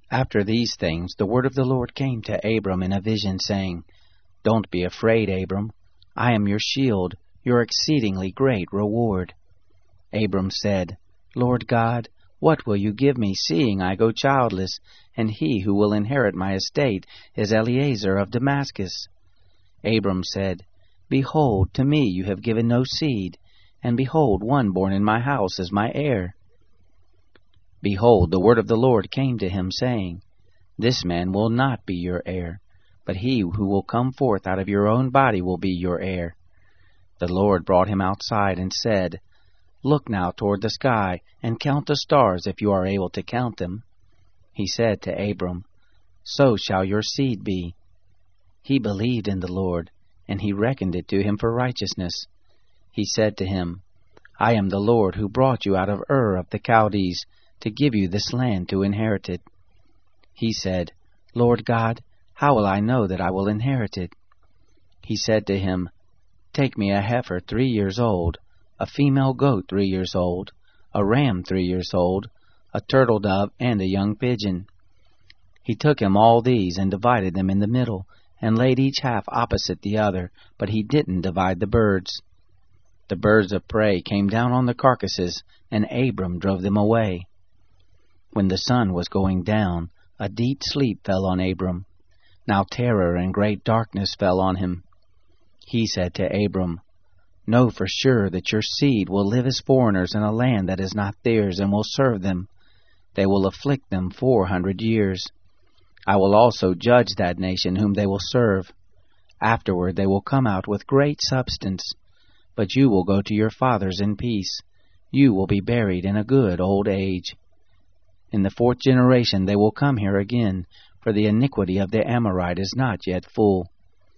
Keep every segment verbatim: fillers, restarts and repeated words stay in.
After these things the word of the Lord came to Abram in a vision, saying, Don't be afraid, Abram. I am your shield, your exceedingly great reward. Abram said, Lord God, what will you give me, seeing I go childless, and he who will inherit my estate is Eliezer of Damascus? Abram said, Behold, to me you have given no seed, and behold, one born in my house is my heir. Behold, the word of the Lord came to him, saying, This man will not be your heir, but he who will come forth out of your own body will be your heir. The Lord brought him outside and said, Look now toward the sky, and count the stars, if you are able to count them. He said to Abram, So shall your seed be. He believed in the Lord, and he reckoned it to him for righteousness. He said to him, I am the Lord who brought you out of Ur of the Chaldees, to give you this land to inherit it. He said, Lord God, how will I know that I will inherit it? He said to him, Take me a heifer three years old, a female goat three years old, a ram three years old, a turtle dove, and a young pigeon. He took him all these and divided them in the middle, and laid each half opposite the other, but he didn't divide the birds. The birds of prey came down on the carcasses, and Abram drove them away. When the sun was going down, a deep sleep fell on Abram. Now terror and great darkness fell on him. He said to Abram, Know for sure that your seed will live as foreigners in a land that is not theirs, and will serve them. They will afflict them four hundred years. I will also judge that nation whom they will serve. Afterward they will come out with great substance. But you will go to your fathers in peace. You will be buried in a good old age. In the fourth generation they will come here again, for the iniquity of the Amorite is not yet full.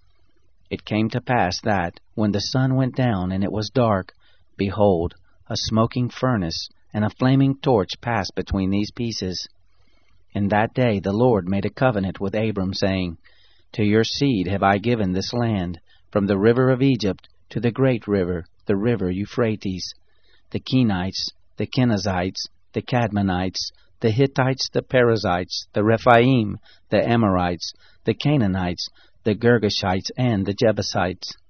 It came to pass that, when the sun went down and it was dark, behold, a smoking furnace and a flaming torch passed between these pieces. In that day the Lord made a covenant with Abram, saying, To your seed have I given this land, from the river of Egypt to the great river, the river Euphrates, the Kenites, the Kenizzites, the Cadmonites, the Hittites, the Perizzites, the Rephaim, the Amorites, the Canaanites, the Girgashites, and the Jebusites.